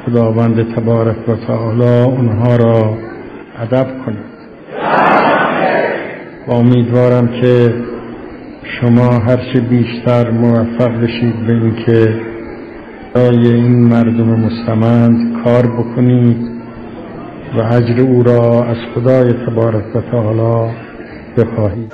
خداوند تبارک و تعالی اونها را ادب کنه. و امیدوارم که شما هرچه بیشتر موفق بشید به این که برای این مردم مستمند کار بکنید و اجر او را از خدای تبارک و تعالی بخواهید.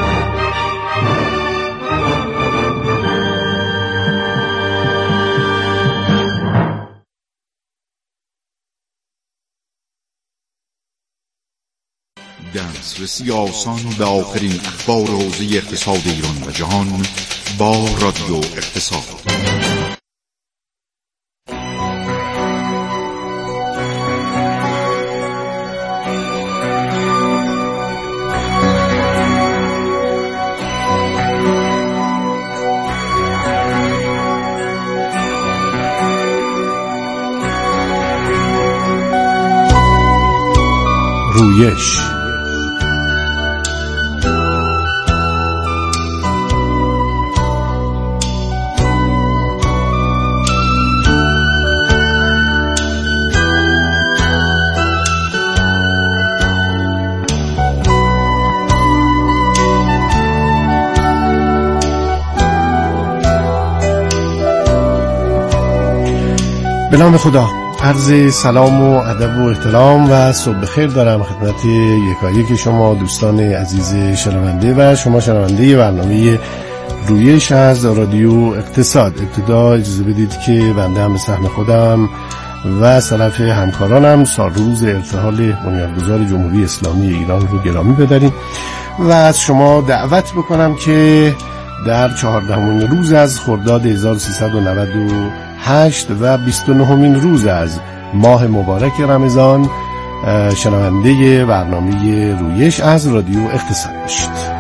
دسترسی آسان به آخرین اخبار حوزه اقتصاد ایران و جهان با رادیو اقتصاد. رویش به نام خدا. عرض سلام و ادب و احترام و صبح بخیر دارم خدمت یکایک شما دوستان عزیز شنونده و شما شنونده برنامه رویش از رادیو اقتصاد. ابتدا اجازه بدید که بنده هم به سهم خودم و سلف همکارانم سالروز ارتحال بنیانگذار جمهوری اسلامی ایران رو گرامی بداریم و از شما دعوت بکنم که در 14مین روز از خرداد 1398 و 29مین روز از ماه مبارک رمضان شنونده برنامه رویش از رادیو اقتصاد باشید.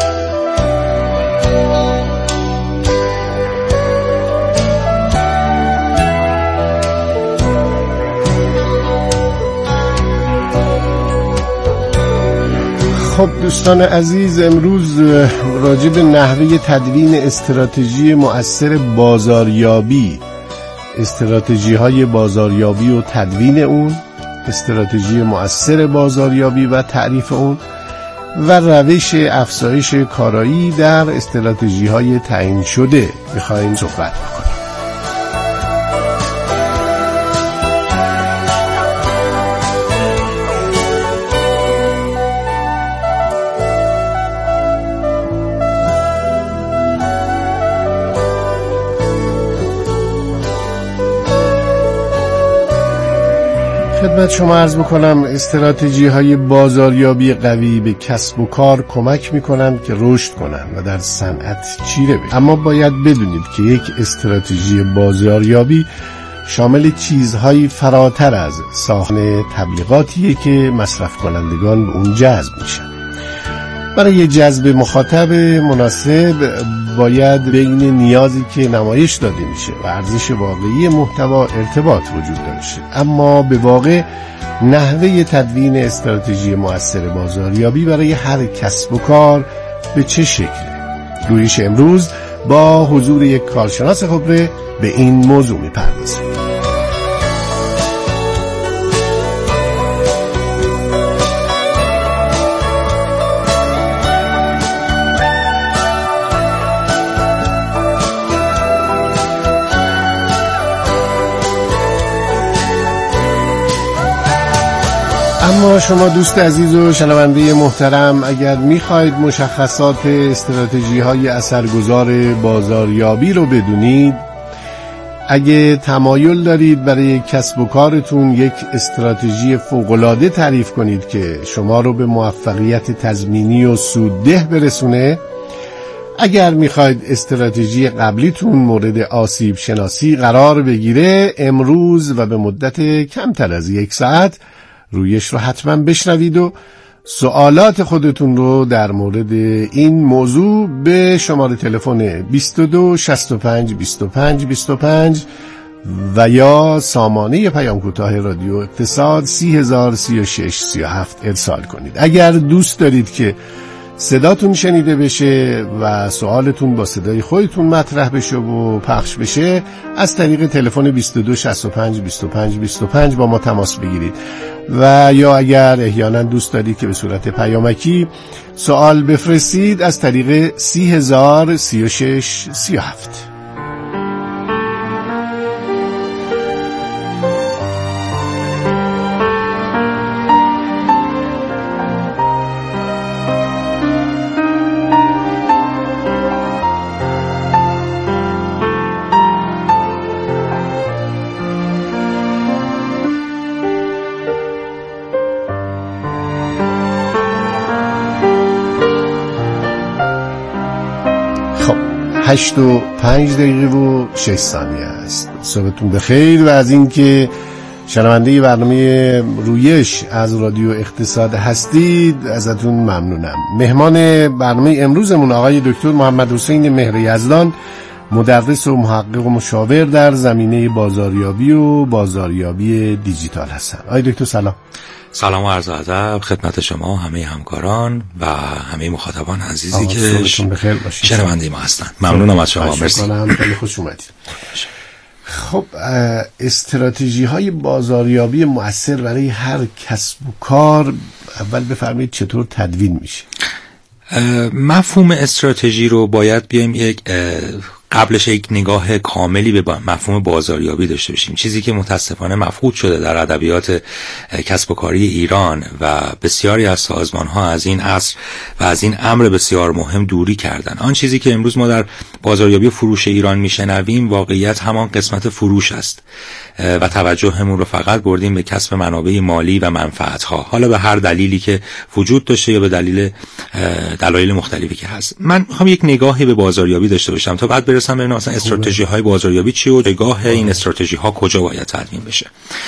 خب دوستان عزیز، امروز راجع به نحوه تدوین استراتژی مؤثر بازاریابی، استراتژی های بازاریابی و تدوین اون، استراتژی مؤثر بازاریابی و تعریف اون و روش افزایش کارایی در استراتژی های تعیین شده میخواییم صحبت بکنیم. خدمت شما عرض بکنم استراتژی های بازاریابی قوی به کسب و کار کمک میکنن که رشد کنن و در صنعت چیره بشن. اما باید بدونید که یک استراتژی بازاریابی شامل چیزهایی فراتر از ساختن تبلیغاتیه که مصرف کنندگان به اون جذب میشن. برای جذب مخاطب مناسب باید بین نیازی که نمایش داده میشه و ارزش واقعی محتوا ارتباط وجود داشته. اما به واقع نحوه تدوین استراتژی مؤثر بازاریابی برای هر کسب و کار به چه شکله؟ رویش امروز با حضور یک کارشناس خبره به این موضوع میپردازیم. اما شما دوست عزیز و شنونده محترم، اگر میخواید مشخصات استراتژی های اثرگذار بازاریابی رو بدونید، اگه تمایل دارید برای کسب و کارتون یک استراتژی فوق‌العاده تعریف کنید که شما رو به موفقیت تضمینی و سودده برسونه، اگر میخواید استراتژی قبلیتون مورد آسیب شناسی قرار بگیره، امروز و به مدت کمتر از 1 ساعت رویش رو حتما بشنوید و سوالات خودتون رو در مورد این موضوع به شماره تلفن 22 65 25 25 و یا سامانه پیام کوتاه رادیو اقتصاد 3036 37 ارسال کنید. اگر دوست دارید که صداتون شنیده بشه و سوالتون با صدای خودتون مطرح بشه و پخش بشه، از طریق تلفن 22 65 25 25 با ما تماس بگیرید. و یا اگر احیانا دوست دارید که به صورت پیامکی سوال بفرستید، از طریق 30,036 37. خب 8:05 است. صبحتون بخیر و از اینکه شنونده برنامه رویش از رادیو اقتصاد هستید ازتون ممنونم. مهمان برنامه امروزمون آقای دکتر محمد حسین مهر یزدان، مدرس و محقق و مشاور در زمینه بازاریابی و بازاریابی دیجیتال هستن. آقای دکتر سلام. سلام و عرض ادب خدمت شما، همه همکاران و همه مخاطبان عزیزی که شنونده ما هستن. ممنونم از شما. مرسی. خیلی خوش اومدید. خب استراتژی های بازاریابی مؤثر برای هر کسب و کار، اول بفرمایید چطور تدوین میشه؟ مفهوم استراتژی رو باید بیایم قبلش یک نگاه کاملی به مفهوم بازاریابی داشته باشیم، چیزی که متاسفانه مفقود شده در ادبیات کسب و کاری ایران و بسیاری از سازمان‌ها از این عصر و از این امر بسیار مهم دوری کردن. آن چیزی که امروز ما در بازاریابی فروش ایران میشنویم واقعیت همان قسمت فروش است و توجهمون رو فقط بردیم به کسب منابع مالی و منفعت‌ها، حالا به هر دلیلی که وجود داشته یا به دلایل مختلفی که هست. من می‌خوام یک نگاهی به بازاریابی داشته باشم تا بعد برسم ببینم اصلا استراتژی های بازاریابی چی و جایگاه این استراتژی ها کجا باید تدوین بشه.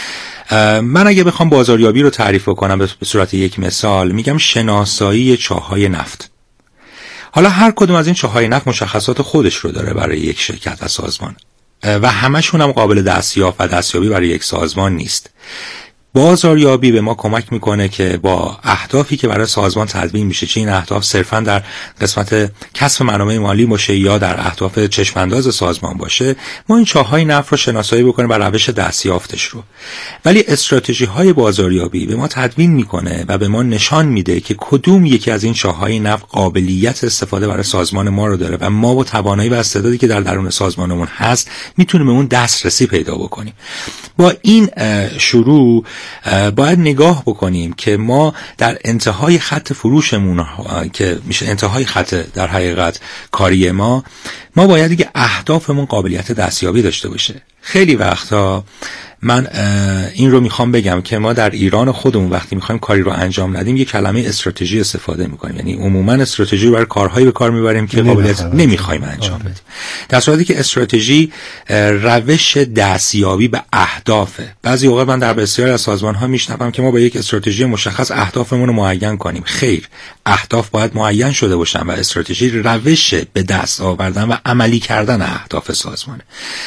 من اگه بخوام بازاریابی رو تعریف کنم به صورت یک مثال، میگم شناسایی چاهای نفت. حالا هر کدوم از این چاهای نفت مشخصات خودش رو داره برای یک شرکت و سازمان و همشون هم قابل دستیافت و دستیابی برای یک سازمان نیست. بازاریابی به ما کمک میکنه که با اهدافی که برای سازمان تدوین میشه، چه این اهداف صرفا در قسمت کسب منابع مالی باشه یا در اهداف چشمانداز سازمان باشه، ما این چاهای نفت رو شناسایی بکنیم و روش دستیافتش رو. ولی استراتژی های بازاریابی به ما تدوین میکنه و به ما نشان میده که کدوم یکی از این چاهای نفت قابلیت استفاده برای سازمان ما رو داره و ما با توانایی و استعدادی که در درون سازمانمون هست میتونیم به اون دسترسی پیدا بکنیم. با این شروع باید نگاه بکنیم که ما در انتهای خط فروشمون که میشه انتهای خط در حقیقت کاری ما باید دیگه اهدافمون قابلیت دستیابی داشته باشه. خیلی وقتا من این رو میخوام بگم که ما در ایران خودمون وقتی میخوایم کاری رو انجام ندیم یک کلمه استراتژی استفاده میکنیم، یعنی عموما استراتژی رو برای کارهایی به کار میبریم که قابلیت نمیخوایم انجام بدیم، در صورتی که استراتژی روش دستیابی به اهدافه. بعضی اوقات من در بسیاری از سازمان‌ها میشنوم که ما با یک استراتژی مشخص اهدافمون رو معین کنیم. خیر، اهداف باید معین شده باشن و استراتژی روش به دست آوردن و عملی کردن اهداف سازمانه.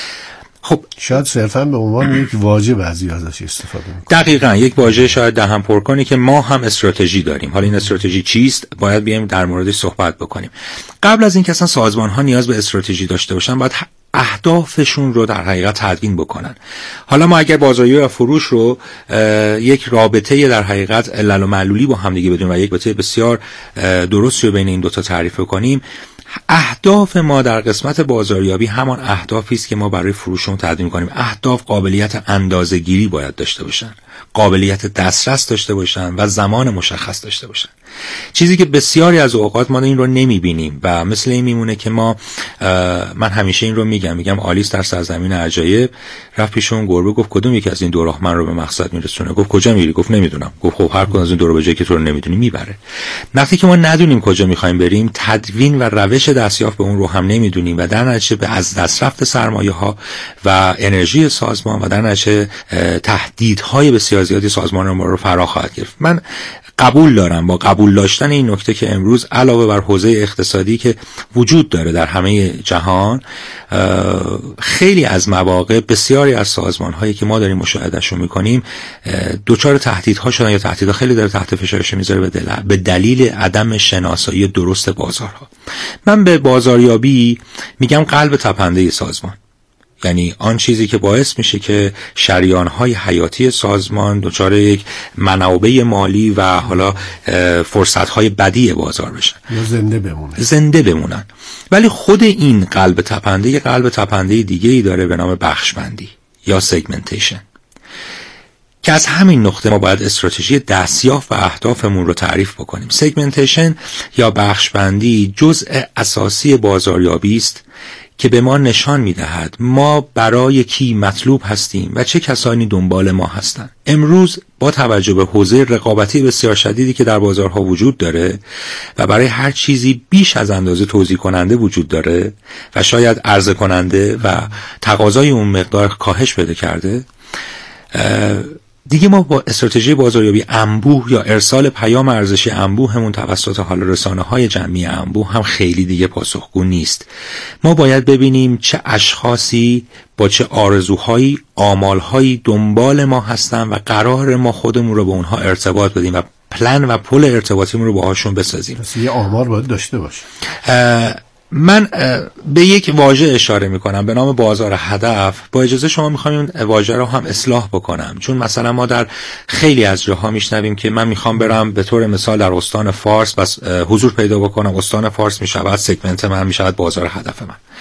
خب شاید صرفا به عنوان یک واژه بعضی ازش استفاده می‌کنن. دقیقاً یک واژه شاید دهن پر کنی که ما هم استراتژی داریم. حالا این استراتژی چیست؟ باید بیایم در موردش صحبت بکنیم. قبل از اینکه اصلا سازمان‌ها نیاز به استراتژی داشته باشن، باید اهدافشون رو در حقیقت تدوین بکنن. حالا ما اگر بازاریابی و فروش رو یک رابطه در حقیقت علل و معلولی با هم دیگه بدونیم و یک رابطه بسیار درست رو بین این دو تا تعریف کنیم، اهداف ما در قسمت بازاریابی همان اهدافی است که ما برای فروشمون تدوین کنیم. اهداف قابلیت اندازه‌گیری باید داشته باشن، قابلیت دسترس داشته باشن و زمان مشخص داشته باشن، چیزی که بسیاری از اوقات ما این رو نمیبینیم و مثل این میمونه که من همیشه این رو میگم آلیس در سرزمین عجایب رفت پیشون گربه، گفت کدوم یکی از این دو راه من رو به مقصد میرسونه؟ گفت کجا میری؟ گفت نمیدونم. گفت خب هر کدوم از این دو رو به جایی که تو رو نمیدونی میبره. وقتی که ما ندونیم کجا میخوایم بریم، تدوین و روش دستیافت به اون رو هم نمیدونیم و در نتیجه به از دست رفت سرمایه ها و انرژی سازمان و در نتیجه تهدیدهای بسیار زیادی سازمان ما رو فرا خواهد گرفت. من قبول دارم با قبول داشتن این نکته که امروز علاوه بر حوزه اقتصادی که وجود داره در همه جهان، خیلی از مواقع بسیاری از سازمان‌هایی که ما داریم مشاهدهشون می‌کنیم دچار تهدیدها شدن یا تهدیدها خیلی داره تحت فشارش میذاره به دلیل عدم شناسایی درست بازارها. من به بازاریابی میگم قلب تپنده سازمان، یعنی آن چیزی که باعث میشه که شریان‌های حیاتی سازمان دچار یک منابع مالی و حالا فرصت‌های بدی بازار بشن یا زنده بمونن. ولی خود این قلب تپنده یه قلب تپنده دیگه‌ای داره به نام بخشبندی یا سگمنتیشن، که از همین نقطه ما باید استراتژی دستیافت و اهدافمون رو تعریف بکنیم. سگمنتیشن یا بخشبندی جزء اساسی بازاریابی است که به ما نشان می‌دهد ما برای کی مطلوب هستیم و چه کسانی دنبال ما هستند. امروز با توجه به حوزه رقابتی بسیار شدیدی که در بازارها وجود داره و برای هر چیزی بیش از اندازه توزیع کننده وجود داره و شاید عرضه کننده و تقاضای اون مقدار کاهش پیدا کرده، دیگه ما با استراتژی بازاریابی انبوه یا ارسال پیام ارزشی انبوهمون توسط حال رسانه‌های جمعی انبوه هم خیلی دیگه پاسخگو نیست. ما باید ببینیم چه اشخاصی با چه آرزوهایی، آمالهایی دنبال ما هستن و قرار ما خودمون رو به اونها ارتباط بدیم و پلن و پل ارتباطیمون رو باهاشون بسازیم. پس یه آمار باید داشته باشه. من به یک واژه اشاره میکنم به نام بازار هدف. با اجازه شما میخوام این واژه رو هم اصلاح بکنم، چون مثلا ما در خیلی از جاها میشنویم که من میخوام برم به طور مثال در استان فارس بس حضور پیدا بکنم، استان فارس میشود سگمنت من، میشود بازار هدف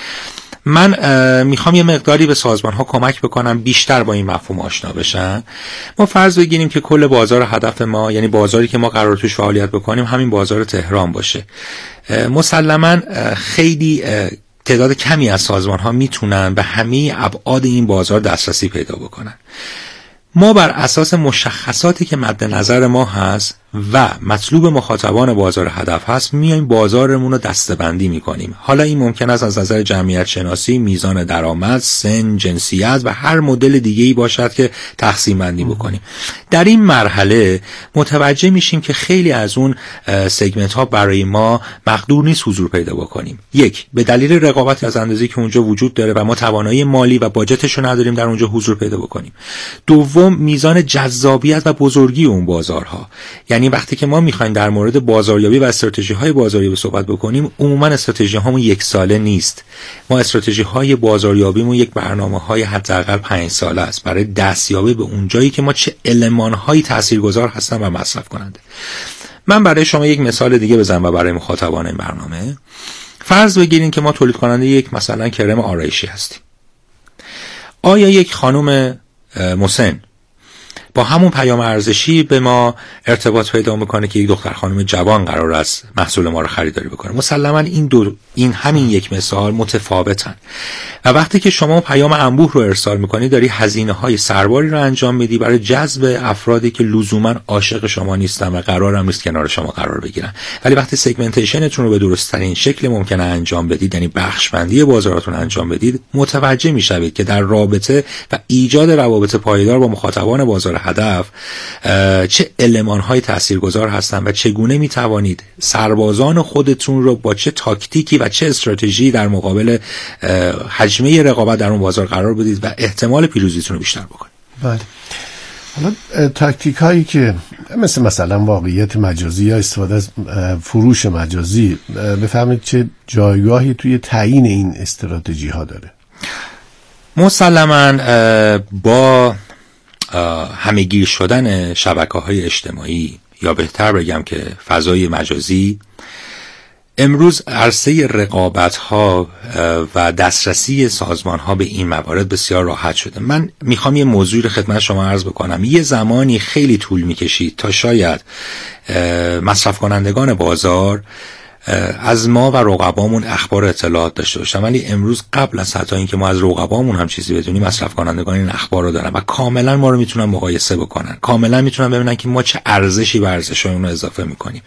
من میخوام یه مقداری به سازمان ها کمک بکنم بیشتر با این مفهوم آشنا بشن. ما فرض بگیریم که کل بازار هدف ما، یعنی بازاری که ما قرار توش فعالیت بکنیم، همین بازار تهران باشه. مسلماً خیلی تعداد کمی از سازمان ها میتونن به همه ابعاد این بازار دسترسی پیدا بکنن. ما بر اساس مشخصاتی که مد نظر ما هست و مطلوب مخاطبان بازار هدف هست میایم بازارمون رو دسته‌بندی میکنیم. حالا این ممکن است از نظر جمعیت شناسی، میزان درآمد، سن، جنسیت و هر مدل دیگه‌ای باشد که تقسیم بندی بکنیم. در این مرحله متوجه میشیم که خیلی از اون سگمنت ها برای ما مقدور نیست حضور پیدا بکنیم. یک، به دلیل رقابت از اندازه‌ای که اونجا وجود داره و ما توانایی مالی و باجتش رو نداریم در اونجا حضور پیدا بکنیم. دوم، میزان جذابیت و بزرگی اون بازارها. یعنی وقتی که ما میخوایم در مورد بازاریابی و استراتژی‌های بازاریابی صحبت بکنیم، عموما استراتژی‌هامون یک ساله نیست. ما استراتژی‌های بازاریابیمون یک برنامه‌های حداقل 5 ساله است برای دستیابی به اون جایی که ما چه المان‌هایی تاثیرگذار هستن و مصرف کننده. من برای شما یک مثال دیگه بزنم و برای مخاطبان این برنامه. فرض بگیریم که ما تولید کننده یک مثلا کرم آرایشی هستیم. آیا یک خانم مسن با همون پیام ارزشی به ما ارتباط پیدا میکنه که یک دختر خانم جوان قرار است محصول ما رو خریداری بکنه؟ مسلما این همین یک مثال متفاوتن و وقتی که شما پیام انبوه رو ارسال میکنی داری هزینه‌های سرباری رو انجام میدی برای جذب افرادی که لزوما عاشق شما نیستن و قرارم نیست کنار شما قرار بگیرن. ولی وقتی سگمنتیشنتون رو به درست ترین شکل ممکنه انجام بدید، یعنی بخش بندی بازاراتون انجام بدید، متوجه میشوید که در رابطه و ایجاد روابط پایدار با مخاطبان بازار هدف چه المان‌های تاثیرگذار هستن و چگونه میتوانید سربازان خودتون رو با چه تاکتیکی و چه استراتژی در مقابل حجمه رقابت در اون بازار قرار بدید و احتمال پیروزیتون رو بیشتر بکنید. بله. حالا تاکتیک هایی که مثلا واقعیت مجازی یا استفاده از فروش مجازی، بفهمید چه جایگاهی توی تعیین این استراتژی ها داره؟ مسلماً با همه‌گیر شدن شبکه‌های اجتماعی یا بهتر بگم که فضای مجازی، امروز عرصه رقابت‌ها و دسترسی سازمان‌ها به این موارد بسیار راحت شده. من میخوام یه موضوعی رو خدمت شما عرض بکنم. یه زمانی خیلی طول میکشید تا شاید مصرف کنندگان بازار از ما و رقبامون اخبار اطلاعات داشته باشن، ولی امروز قبل از حتی اینکه ما از رقبامون هم چیزی بدونیم، مصرف کنندگان این اخبار رو دارن و کاملا ما رو میتونن مقایسه بکنن، کاملا میتونن ببینن که ما چه ارزشی به ارزش‌های اون رو اضافه میکنیم.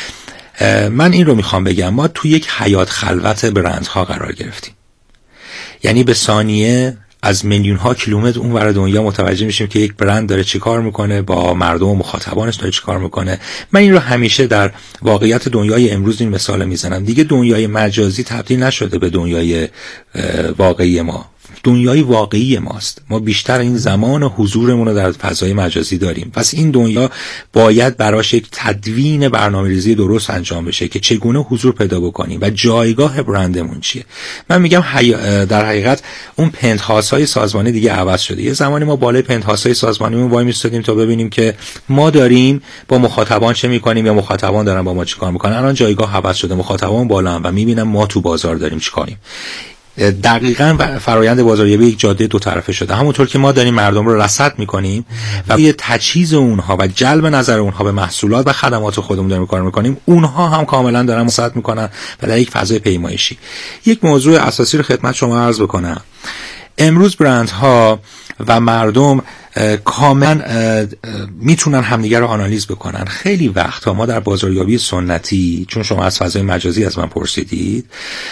من این رو میخوام بگم، ما توی یک حیات خلوت برندها قرار گرفتیم. یعنی به ثانیه از میلیون ها کیلومتر اون ور دنیا متوجه میشیم که یک برند داره چیکار میکنه، با مردم و مخاطبانش داره چیکار میکنه. من این رو همیشه در واقعیت دنیای امروز این مثال میزنم. دیگه دنیای مجازی تبدیل نشده به دنیای واقعی ما. دنیای واقعی ماست. ما بیشتر این زمان و حضورمون رو در فضای مجازی داریم. پس این دنیا باید براش یک تدوین برنامه‌ریزی درست انجام بشه که چگونه حضور پیدا بکنیم و جایگاه برندمون چیه. من میگم در حقیقت اون پنت‌هاوس‌های سازمانی دیگه عوض شده. یه زمانی ما بالای پنت‌هاوس‌های سازمانیمون وای میستادیم تا ببینیم که ما داریم با مخاطبان چه می‌کنیم یا مخاطبان دارن با ما چیکار می‌کنن. الان جایگاه عوض شده. مخاطبان بالا و می‌بینن ما تو بازار داریم چیکاریم. دقیقاً فرایند بازاریابی یک جاده دو طرفه شده. همونطور که ما داریم مردم رو رصد میکنیم و یه تجهیز اونها و جلب نظر اونها به محصولات و خدمات خودمون داریم کار میکنیم، اونها هم کاملا دارن رصد میکنن و در یک فضای پیمایشی. یک موضوع اساسی رو خدمت شما عرض بکنم. امروز برندها و مردم کاملا میتونن همدیگر رو آنالیز بکنن. خیلی وقتا ما در بازاریابی سنتی، چون شما از فضای مجازی از من پرسیدید،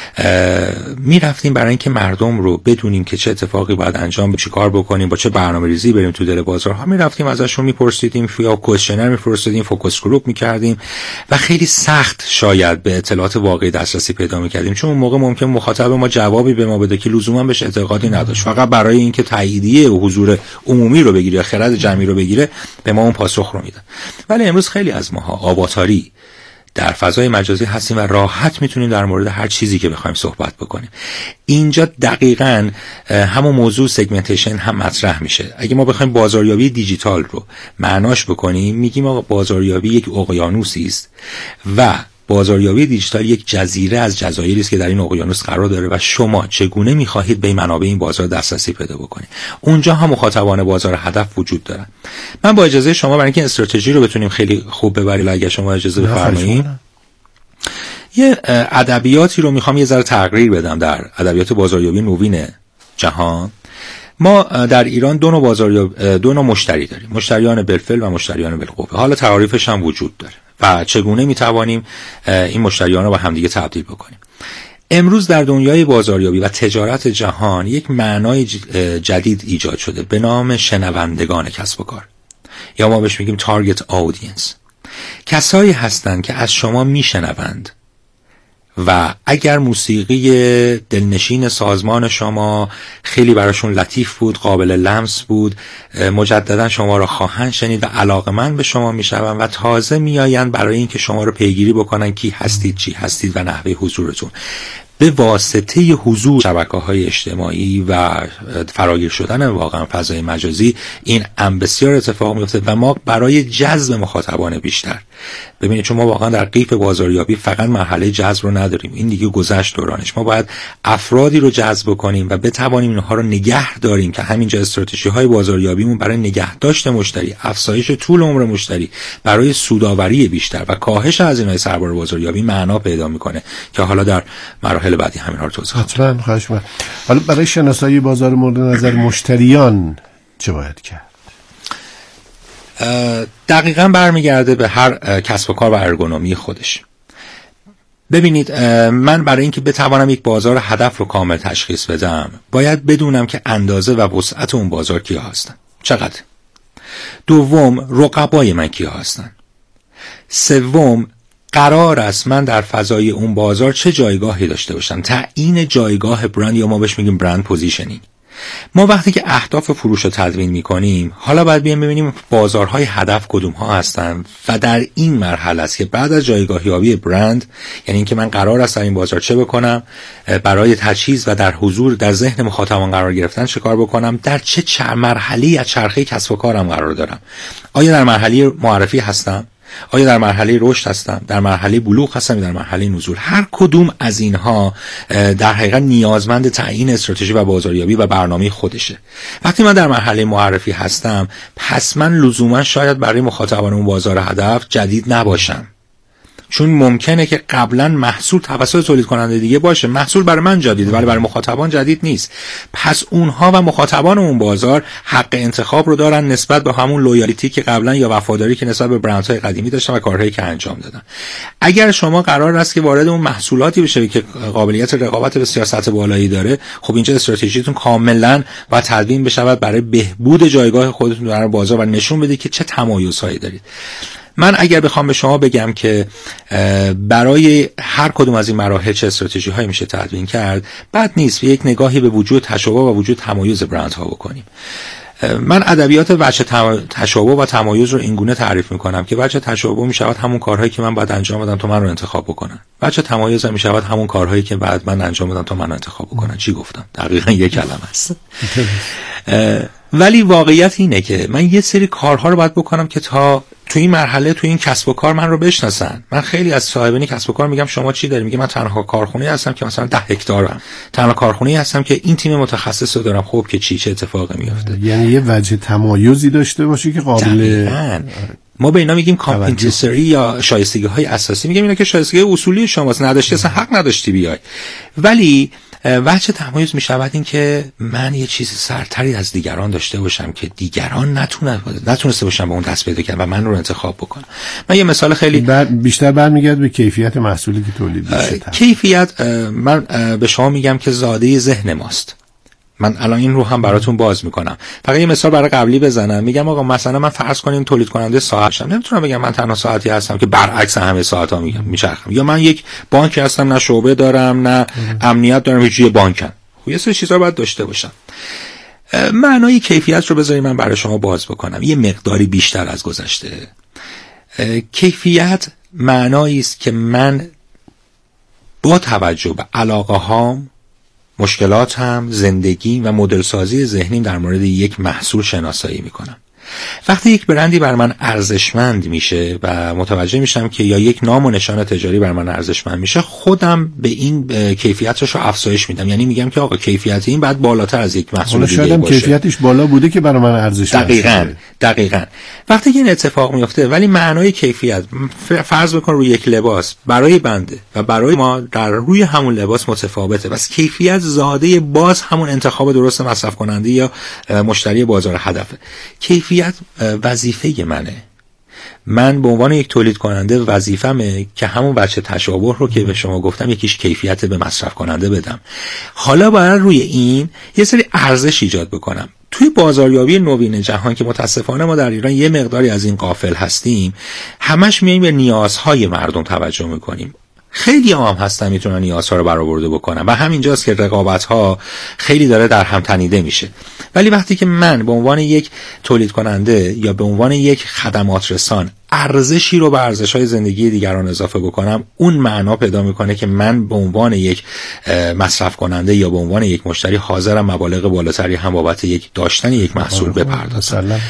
میرفتیم برای اینکه مردم رو بدونیم که چه اتفاقی باید انجام چی کار بکنیم، با چه برنامه‌ریزی بریم تو دل بازارها، میرفتیم ازشون میپرسیدیم، یا کوئسشنر میپرسیدیم، فوکس گروپ میکردیم و خیلی سخت شاید به اطلاعات واقعی دسترسی پیدا میکردیم، چون اون موقع ممکن مخاطب ما جوابی به ما بده که لزوما بهش اعتقادی نداشت، فقط برای اینکه تاییدیه و حضور عمومی رو بگیره، خرد جمعی رو بگیره، به ما اون پاسخ رو میده. ولی امروز خیلی از ماها آواتاری در فضای مجازی هستیم و راحت میتونیم در مورد هر چیزی که بخوایم صحبت بکنیم. اینجا دقیقاً همون موضوع سگمنتیشن هم مطرح میشه. اگه ما بخوایم بازاریابی دیجیتال رو معناش بکنیم، میگیم آقا بازاریابی یک اقیانوسی است و بازاریابی دیجیتال یک جزیره از جزایری است که در این اقیانوس قرار داره و شما چگونه می‌خواهید به منابع این بازار دسترسی پیدا بکنید. اونجا هم مخاطبان بازار هدف وجود دارن. من با اجازه شما برای اینکه استراتژی رو بتونیم خیلی خوب ببریم، اگه شما اجازه بفرمایید، یه ادبیاتی رو میخوام یه ذره تغییر بدم در ادبیات بازاریابی نوین جهان. ما در ایران دو نوع مشتری داریم، مشتریان بالفعل و مشتریان بالقوه. حالا تعاریفش هم وجود داره و چگونه میتوانیم این مشتریان رو با همدیگه تبدیل بکنیم. امروز در دنیای بازاریابی و تجارت جهان یک معنای جدید ایجاد شده به نام شنوندگان کسب و کار، یا ما بهش میگیم تارگت آودینس. کسایی هستند که از شما میشنوند و اگر موسیقی دلنشین سازمان شما خیلی براشون لطیف بود، قابل لمس بود، مجددا شما را خواهند شنید و علاقمند به شما میشوند و تازه میآیند برای اینکه شما رو پیگیری بکنن کی هستید، چی هستید و نحوه حضورتون. به واسطه حضور شبکه‌های اجتماعی و فراگیر شدن واقعا فضای مجازی این بسیار اتفاق میفته و ما برای جذب مخاطبان بیشتر، ببینید چون ما واقعا در قیف بازاریابی فقط مرحله جذب رو نداریم، این دیگه گذشت دورانش، ما باید افرادی رو جذب کنیم و بتوانیم اینها رو نگه داریم که همینجا استراتژی‌های بازاریابیمون برای نگهداشت مشتری، افزایش طول عمر مشتری، برای سودآوری بیشتر و کاهش هزینه‌های سربار بازاریابی معنا پیدا میکنه که حالا در مراحل بعدی همین ها رو توضیح خواهم. حتما خواهش می‌کنم. حالا برای شناسایی بازار مورد نظر مشتریان چه باید کرد؟ دقیقاً برمیگرده به هر کسب و کار و ارگونومی خودش. ببینید من برای اینکه بتوانم یک بازار هدف رو کامل تشخیص بدم باید بدونم که اندازه و وسعت اون بازار کیا هستن، چقدر. دوم، رقبای من کیا هستن. سوم، قرار است من در فضای اون بازار چه جایگاهی داشته باشم. تعیین جایگاه برند، یا ما بهش میگیم برند پوزیشنینگ. ما وقتی که اهداف فروش رو تدوین میکنیم، حالا باید بیایم ببینیم بازارهای هدف کدوم ها هستن و در این مرحله است که بعد از جایگاهیابی برند، یعنی اینکه من قرار است در این بازار چه بکنم، برای تجهیز و در حضور در ذهن مخاطبان قرار گرفتن چه کار بکنم، در چه مرحله‌ای از چرخه کسب و کارم قرار دارم. آیا در مرحله معرفی هستم؟ آیا در مرحله رشد هستم؟ در مرحله بلوغ هستم؟ یا در مرحله نزول؟ هر کدوم از اینها در حقیقت نیازمند تعیین استراتژی و بازاریابی و برنامه خودشه. وقتی من در مرحله معرفی هستم، پس من لزوما شاید برای مخاطبان اون بازار هدف جدید نباشم. چون ممکنه که قبلا محصول توسط تولید کننده دیگه باشه، محصول برای من جدیده ولی برای مخاطبان جدید نیست، پس اونها و مخاطبان اون بازار حق انتخاب رو دارن نسبت به همون لویالیتی که قبلا یا وفاداری که نسبت به برندهای قدیمی داشتن و کارهایی که انجام دادن. اگر شما قرار است که وارد اون محصولاتی بشه که قابلیت رقابت بسیار سطح بالایی داره، خب اینجا استراتژیتون کاملا باید تدوین بشود برای بهبود جایگاه خودتون در بازار و نشون بده که چه تمایزهایی دارید. من اگر بخوام به شما بگم که برای هر کدوم از این مراحل چه استراتژی هایی میشه تدوین کرد، بد نیست یک نگاهی به وجود تشابه و وجود تمایز برندها بکنیم. من ادبیات وجه تشابه و تمایز رو اینگونه تعریف میکنم که وجه تشابه میشود همون کارهایی که من باید انجام بدم تا من رو انتخاب بکنن، وجه تمایز هم میشود همون کارهایی که بعد من انجام بدم تا من رو انتخاب بکنن. چی گفتم؟ دقیقاً یک کلمه است. ولی واقعیت اینه که من یه سری کارها رو باید بکنم که تا تو این مرحله تو این کسب و کار من رو بشناسن. من خیلی از صاحبین کسب و کار میگم شما چی داری؟ میگه من تنها کارخونه هستم که مثلا 10 هکتارم، تنها کارخونه هستم که این تیم متخصص رو دارم. خب که چه اتفاقی میفته؟ یعنی یه وجه تمایزی داشته باشه که قابل ما به اینا میگیم کامپتنسی یا شایستگی های اساسی. میگم اینا که شایستگی اصولی شماست، نداشتی اصلا حق نداشتی بیای. ولی وجه تمایز میشود این که من یه چیز سرتری از دیگران داشته باشم که دیگران نتونسته باشم به اون دست پیدا کنم و من رو انتخاب بکنم. من یه مثال خیلی بیشتر برمیگرد به کیفیت محصولی که تولید میشه. کیفیت من به شما میگم که زاده ذهن ماست. من الان این رو هم براتون باز میکنم. فقط یه مثال برای قبلی بزنم. میگم آقا مثلا من فرض کنیم تولید کننده ساعتشم، نمیتونم بگم من تنها ساعتی هستم که برعکس همه ساعت‌ها میچرخم، یا من یک بانک هستم نه شعبه دارم نه امنیت دارم، هیچ بانکم. خب یه سری چیزا رو باید داشته باشم. معنای کیفیت رو بذارید من برای شما باز بکنم یه مقداری بیشتر از گذشته. کیفیت معنایی است که من با توجه به علاقه‌هام، مشکلاتم، زندگی و مدل سازی ذهنیم در مورد یک محصول شناسایی میکنم. وقتی یک برندی بر من ارزشمند میشه و متوجه میشم که یا یک نام و نشان تجاری بر من ارزشمند میشه، خودم به این کیفیتش رو افزایش میدم. یعنی میگم که آقا کیفیت این بعد بالاتر از یک محصول دیگه باشه. کیفیتش بالا بوده که برای من ارزش داره. دقیقاً. وقتی این اتفاق میفته، ولی معنای کیفیت فرض بکن روی یک لباس برای بنده و برای ما در روی همون لباس متفاوته. بس کیفیت زاده باز همون انتخاب درست مصرف کننده یا مشتری بازار هدفه. کیفیت وظیفه منه. من به عنوان یک تولید کننده وظیفمه که همون وجه تشابه رو که به شما گفتم یکیش کیفیت به مصرف کننده بدم. حالا باید روی این یه سری ارزش ایجاد بکنم. توی بازاریابی نوین جهان که متاسفانه ما در ایران یه مقداری از این غافل هستیم، همش میایم به نیازهای مردم توجه میکنیم. خیلی هم هستن میتونن نیازها رو برآورده بکنن و همینجاست که رقابت‌ها خیلی داره در هم تنیده میشه. ولی وقتی که من به عنوان یک تولید کننده یا به عنوان یک خدمات رسان ارزشی رو به ارزش‌های زندگی دیگران اضافه بکنم، اون معنا پیدا میکنه که من به عنوان یک مصرف کننده یا به عنوان یک مشتری حاضرم مبالغ بالاتری هم بابت یک داشتن یک محصول بپردازم.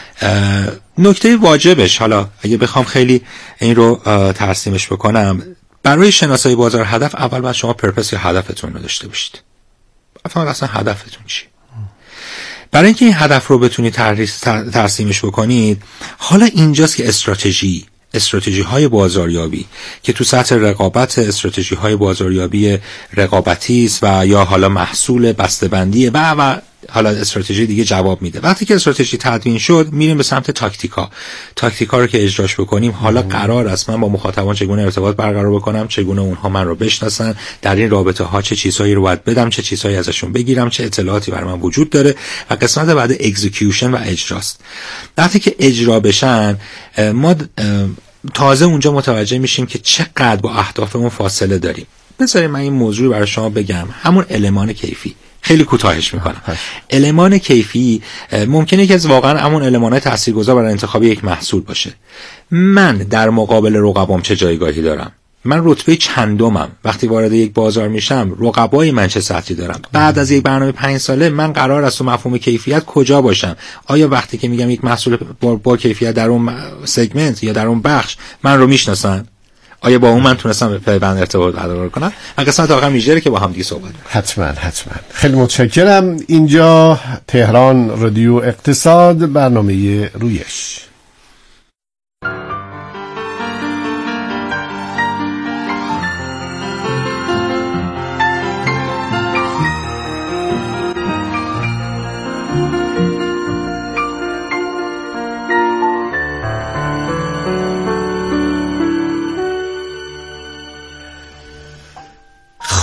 نکته واجبش، حالا اگه بخوام خیلی این رو ترسیمش بکنم، برای شناسایی بازار هدف اول باید شما پرپس یا هدفتون رو داشته باشید. اصلا هدفتون چیه؟ برای اینکه این هدف رو بتونید ترسیمش بکنید، حالا اینجاست که استراتژی های بازاریابی که تو سطح رقابت استراتژی های بازاریابی رقابتی است و یا حالا محصول بسته‌بندی و حالا استراتژی دیگه جواب میده. وقتی که استراتژی تدوین شد، میریم به سمت تاکتیکا رو که اجراش بکنیم. حالا قرار است من با مخاطبان چگونه ارتباط برقرار بکنم، چگونه اونها من رو بشناسن، در این رابطه ها چه چیزهایی رو باید بدم، چه چیزهایی ازشون بگیرم، چه اطلاعاتی برای من وجود داره و قسمت بعد اکزیکیوشن و اجراست. وقتی که اجرا بشن، ما تازه اونجا متوجه میشیم که چقدر با اهدافمون فاصله داریم. بذارید من این موضوع برای شما بگم. همون المان کیفی خیلی کوتاهش میکنم. المان کیفی ممکنه که از واقعا همون المان‌های تاثیرگذار برای انتخاب یک محصول باشه. من در مقابل رقبام چه جایگاهی دارم؟ من رتبه چندمم؟ وقتی وارد یک بازار میشم رقبای من چه سطحی دارم؟ بعد از یک برنامه 5 ساله من قرار است تو مفهوم کیفیت کجا باشم؟ آیا وقتی که میگم یک محصول با کیفیت در اون سگمنت یا در اون بخش من رو میشناسن؟ آیا با اون من تونستم پیوند ارتباط برقرار کنم؟ قسمت آخر میجره که با هم دیگه صحبت. حتما. خیلی متشکرم. اینجا تهران رادیو اقتصاد، برنامه رویش.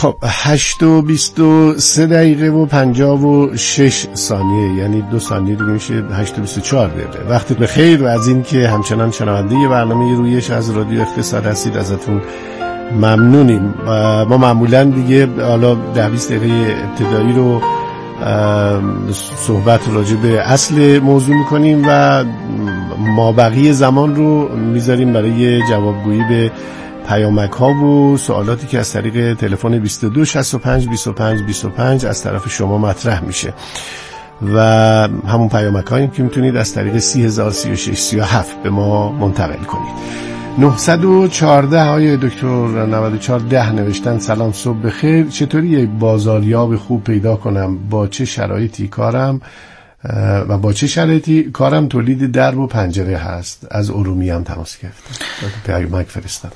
خب 8:23 دقیقه و 56 ثانیه، یعنی 2 ثانیه دیگه میشه 8:24 دقیقه. وقتی بخیر و از این که همچنان شنونده برنامه رویش از رادیو اقتصاد هستید ازتون ممنونیم. ما معمولا دیگه حالا 10-20 دقیقه ابتدایی رو صحبت راجع به اصل موضوع میکنیم و ما بقیه زمان رو میذاریم برای جوابگویی به پیامک ها و سوالاتی که از طریق تلفن 22 65 25 25 از طرف شما مطرح میشه و همون پیامک هایی که میتونید از طریق 30,036 37 به ما منتقل کنید. 914 های دکتر 9410 نوشتن سلام صبح بخیر، چطوری یک بازاریاب خوب پیدا کنم؟ با چه شرایطی کارم و با چه شرایطی کارم تولید درب و پنجره هست؟ از ارومیه هم تماس گرفتم. پیامک فرستادم.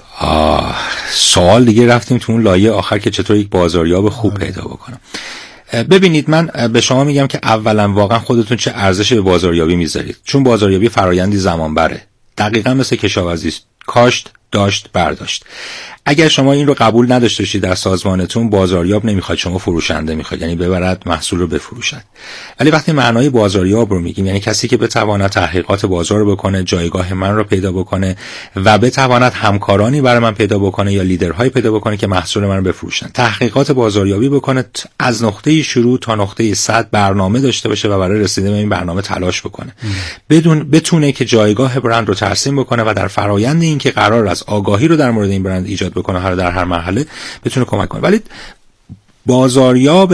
سوال دیگه رفتیم تو اون لایه آخر که چطور یک بازاریاب خوب پیدا بکنم. ببینید من به شما میگم که اولا واقعا خودتون چه ارزش به بازاریابی میذارید، چون بازاریابی فرایندی زمان بره، دقیقاً مثل کشاورزی، کاشت، داشت، برداشت. اگر شما این رو قبول نداشته باشید در سازمانتون، بازاریاب نمیخواد، شما فروشنده میخواد، یعنی ببرد محصول رو بفروشد. ولی وقتی معنای بازاریاب رو میگیم یعنی کسی که بتواند تحقیقات بازار رو بکنه، جایگاه من رو پیدا بکنه و بتواند همکارانی برای من پیدا بکنه یا لیدرهای پیدا بکنه که محصول من رو بفروشن. تحقیقات بازاریابی بکنه، از نقطه شروع تا نقطه 100 برنامه داشته باشه و برای رسیدن به این برنامه تلاش بکنه. بتونه که جایگاه برند رو ترسیم بکنه و در فرایند این که قرار است آگاهی رو در مورد این برند ایجاد بکنه هر در هر مرحله بتونه کمک کنه. ولی بازاریاب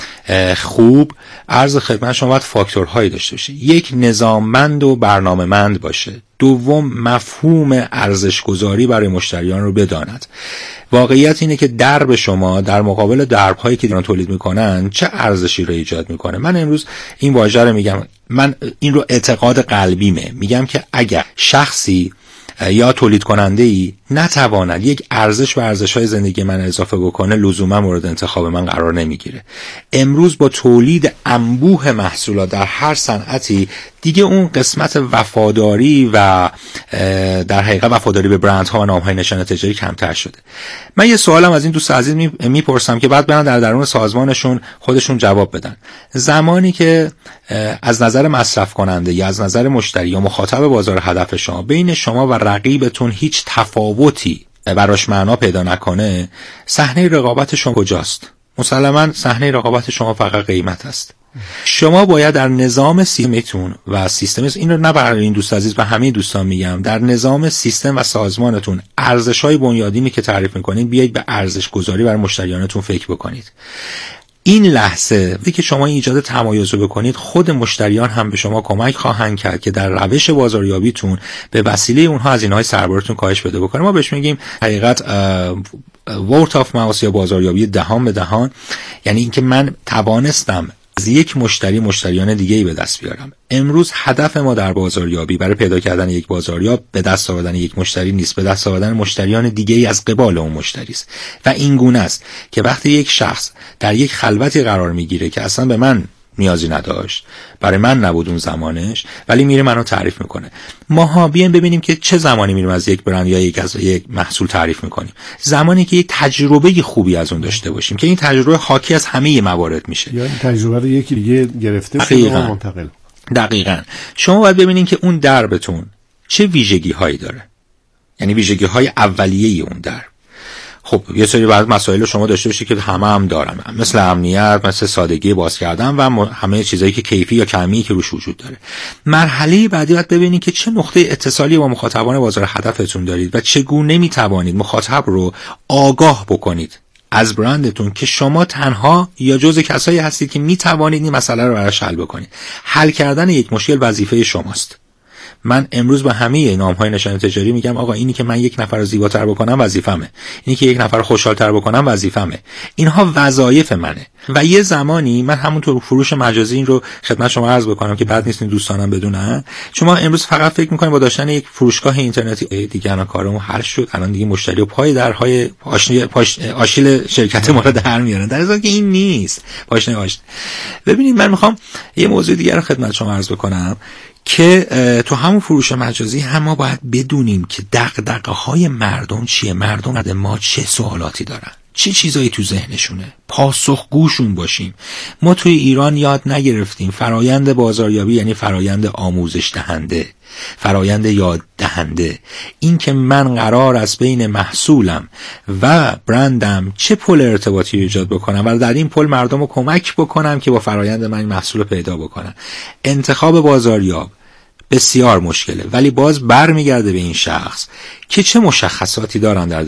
خوب عرض خدمت شما باید فاکتورهایی داشته باشه. یک، نظاممند و برنامه‌مند باشه. دوم، مفهوم ارزش گذاری برای مشتریان رو بداند. واقعیت اینه که درب شما در مقابل درب‌هایی که دیگران تولید میکنن چه ارزشی رو ایجاد میکنه. من امروز این واژه رو میگم، من این رو اعتقاد قلبیمه، میگم که اگر شخصی یا تولید کننده ای نتواند یک ارزش و ارزش‌های زندگی من اضافه بکنه، لزوما مورد انتخاب من قرار نمیگیره. امروز با تولید انبوه محصولات در هر صنعتی دیگه اون قسمت وفاداری و در حقیقت وفاداری به برندها و نام‌های نشان تجاری کمتر شده. من یه سوالم از این دوست عزیز میپرسم که بعد برن در درون سازمانشون خودشون جواب بدن. زمانی که از نظر مصرف کننده یا از نظر مشتری یا مخاطب بازار هدف شما بین شما و رقیبتون هیچ تفاوتی براش معنا پیدا نکنه، صحنه رقابت شما کجاست؟ مسلماً صحنه رقابت شما فقط قیمت است. شما باید در نظام سیستمتون و سیستم، این رو نه برای این دوست عزیز و همه دوستان میگم، در نظام سیستم و سازمانتون ارزش‌های بنیادینی که تعریف می‌کنید بیایید به ارزش گذاری برای مشتریانتون فکر بکنید. این لحظه وقتی که شما ایجاد تمایز رو بکنید، خود مشتریان هم به شما کمک خواهند کرد که در روش بازاریابیتون به وسیله اونها از اینهای سربارتون کاهش بده بکنه. ما بهش میگیم حقیقت word of mouth یا بازاریابی دهان به دهان، یعنی اینکه من توانستم از یک مشتریان دیگه‌ای به دست بیارم. امروز هدف ما در بازاریابی برای پیدا کردن یک بازاریاب به دست آوردن یک مشتری نیست، به دست آوردن مشتریان دیگه‌ای از قبال اون مشتری است. و این گونه است که وقتی یک شخص در یک خلوتی قرار میگیره که اصلا به من نیازی نداشت، برای من نبود اون زمانش، ولی میره منو تعریف میکنه. ماها بیایم ببینیم که چه زمانی میریم از یک برند یا یک محصول تعریف میکنیم. زمانی که یک تجربه خوبی از اون داشته باشیم که این تجربه حاکی از همه موارد میشه، یا این تجربه رو یکی دیگه گرفته شده و منتقل. دقیقاً. شما باید ببینید که اون دربتون چه ویژگی هایی داره، یعنی ویژگی های اولیه اون درب. خب یه سری بعض مسائل شما داشته باشید که هم دارم، مثل امنیت، مثل سادگی باز کردن و همه چیزایی که کیفی یا کمی که روش وجود داره. مرحله بعدی باید ببینید که چه نقطه اتصالی با مخاطبان بازار هدفتون دارید و چگونه میتوانید مخاطب رو آگاه بکنید از برندتون که شما تنها یا جزء کسایی هستید که میتوانید این مسئله رو براش حل بکنید. حل کردن یک مشکل وظیفه شماست. من امروز به همه نام‌های نشان تجاری میگم آقا اینی که من یک نفر رو زیباتر بکنم وظیفمه، اینی که یک نفر خوشحال‌تر بکنم وظیفمه. اینها وظایف منه. و یه زمانی من همونطور فروش مجازی این رو خدمت شما عرض بکنم که بعد نیست دوستانم بدونن. شما امروز فقط فکر می‌کنید با داشتن یک فروشگاه اینترنتی دیگه الان کارمون حل شد، الان دیگه مشتری و پای درهای آشیل شرکت ما رو در میارن، در حالی که این نیست. پاشنه آشیل. ببینید من می‌خوام یه موضوع دیگه رو خدمت شما عرض بکنم که تو همون فروش مجازی هم ما باید بدونیم که دغدغه‌های مردم چیه، مردم ما چه سوالاتی دارن، چه چیزایی تو ذهنشونه، پاسخگوشون باشیم. ما توی ایران یاد نگرفتیم فرایند بازاریابی یعنی فرایند آموزش دهنده، فرایند یاد دهنده. این که من قرار است بین محصولم و برندم چه پل ارتباطی ایجاد بکنم و در این پل مردم رو کمک بکنم که با فرایند من این محصول رو پیدا بکنم. انتخاب بازاریاب بسیار مشکله، ولی باز برمیگرده به این شخص که چه مشخصاتی دارن در